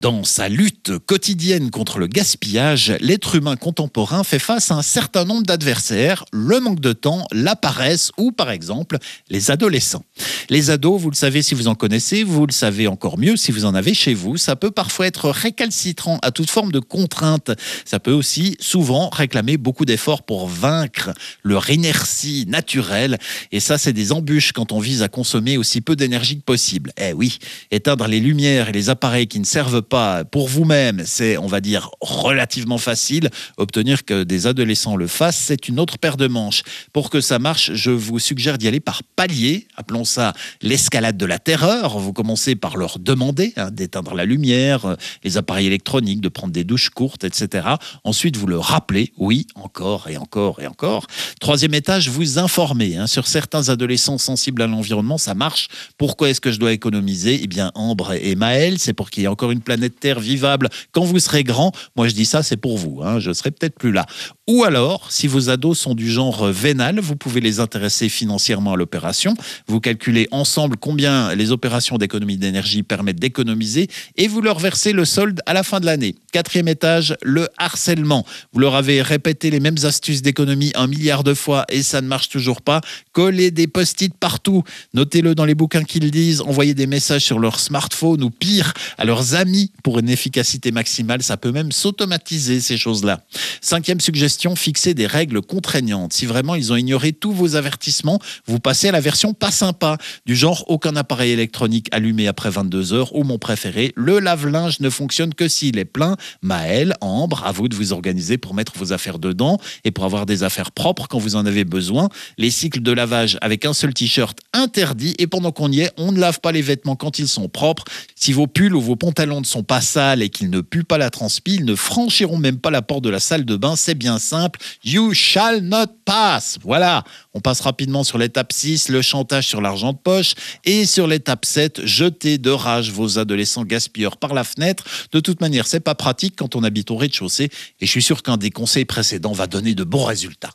Dans sa lutte quotidienne contre le gaspillage, l'être humain contemporain fait face à un certain nombre d'adversaires, le manque de temps, la paresse ou par exemple les adolescents. Les ados, vous le savez si vous en connaissez, vous le savez encore mieux si vous en avez chez vous, ça peut parfois être récalcitrant à toute forme de contrainte. Ça peut aussi souvent réclamer beaucoup d'efforts pour vaincre leur inertie naturelle et ça c'est des embûches quand on vise à consommer aussi peu d'énergie que possible. Eh oui, éteindre les lumières et les appareils qui ne servent pas pour vous-même, c'est, on va dire, relativement facile. Obtenir que des adolescents le fassent, c'est une autre paire de manches. Pour que ça marche, je vous suggère d'y aller par paliers. Appelons ça l'escalade de la terreur. Vous commencez par leur demander d'éteindre la lumière, les appareils électroniques, de prendre des douches courtes, etc. Ensuite, vous le rappelez, oui, encore et encore et encore. Troisième étage, vous informez. Sur certains adolescents sensibles à l'environnement, ça marche. Pourquoi est-ce que je dois économiser ? Eh bien, Ambre et Maël, c'est pour qu'il y ait encore une planète Terre vivable quand vous serez grand. Moi, je dis ça, c'est pour vous. Je serai peut-être plus là. Ou alors, si vos ados sont du genre vénal, vous pouvez les intéresser financièrement à l'opération. Vous calculez ensemble combien les opérations d'économie d'énergie permettent d'économiser et vous leur versez le solde à la fin de l'année. Quatrième étage, le harcèlement. Vous leur avez répété les mêmes astuces d'économie 1 milliard de fois et ça ne marche toujours pas. Collez des post-it partout. Notez-le dans les bouquins qu'ils lisent. Envoyez des messages sur leur smartphone ou pire, à leurs amis pour une efficacité maximale. Ça peut même s'automatiser, ces choses-là. Cinquième suggestion, fixez des règles contraignantes. Si vraiment ils ont ignoré tous vos avertissements, vous passez à la version pas sympa, du genre aucun appareil électronique allumé après 22 heures ou mon préféré, le lave-linge ne fonctionne que s'il est plein. Maël, Ambre, à vous de vous organiser pour mettre vos affaires dedans et pour avoir des affaires propres quand vous en avez besoin. Les cycles de lavage avec un seul t-shirt interdit et pendant qu'on y est, on ne lave pas les vêtements quand ils sont propres. Si vos pulls ou vos pantalons ne sont pas sales et qu'ils ne puent pas la transpi, ils ne franchiront même pas la porte de la salle de bain. C'est bien simple. You shall not pass. Voilà. On passe rapidement sur l'étape 6, le chantage sur l'argent de poche. Et sur l'étape 7, jetez de rage vos adolescents gaspilleurs par la fenêtre. De toute manière, c'est pas pratique quand on habite au rez-de-chaussée. Et je suis sûr qu'un des conseils précédents va donner de bons résultats.